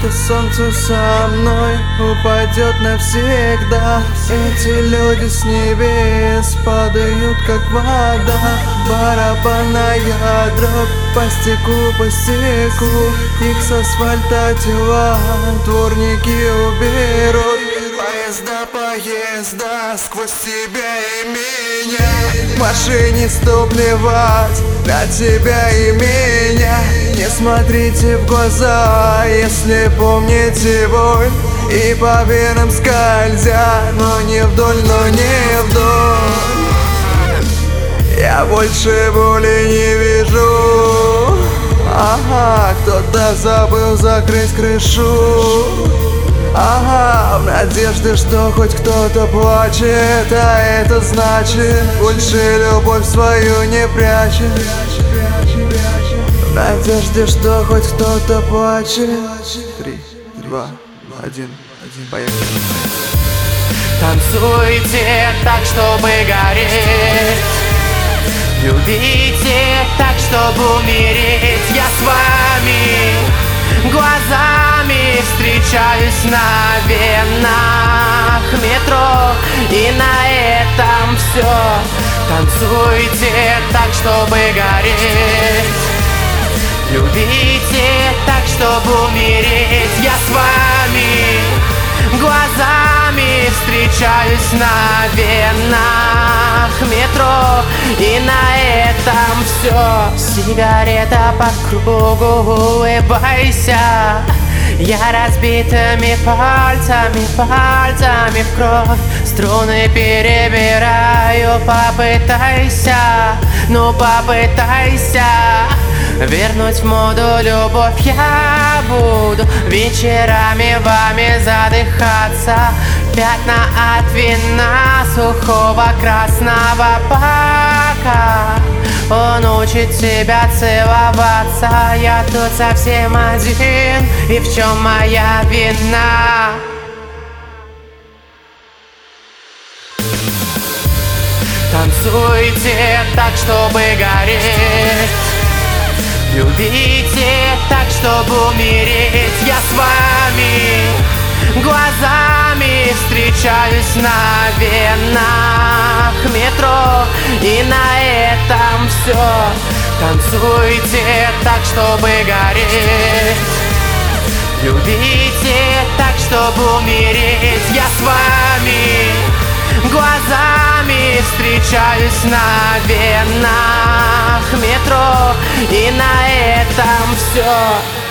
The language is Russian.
это солнце со мной упадет навсегда. Эти люди с небес падают как вода. Барабанная дробь по стеклу, их с асфальта тела дворники уберут. Поезда сквозь тебя и меня. Машинисту плевать на тебя и меня. Не смотрите в глаза, если помните боль. И по венам скользя, но не вдоль, но не вдоль. Я больше боли не вижу. Ага, кто-то забыл закрыть крышу. Ага, в надежде, что хоть кто-то плачет. А это значит, больше любовь свою не прячет. В надежде, что хоть кто-то плачет. 3, 2, 1, поехали. Танцуйте так, чтобы гореть. Любите так, чтобы умереть. Я с вами глазами встречаюсь на венах метро. И на этом все. Танцуйте так, чтобы гореть. Любите так, чтобы умереть. Я с вами глазами встречаюсь на венах метро. И на этом все. Сигарета по кругу, улыбайся. Я разбитыми пальцами в кровь струны перебираю. Попытайся, ну попытайся вернуть в моду любовь. Я буду вечерами вами задыхаться. Пятна от вина сухого красного пока он учит тебя целоваться. Я тут совсем один, и в чем моя вина? Танцуйте так, чтобы гореть. Любите так, чтобы умереть. Я с вами глазами встречаюсь на венах метро. И на этом все. Танцуйте так, чтобы гореть. Любите так, чтобы умереть. Я с вами глазами встречаюсь на венах метро. И на этом все.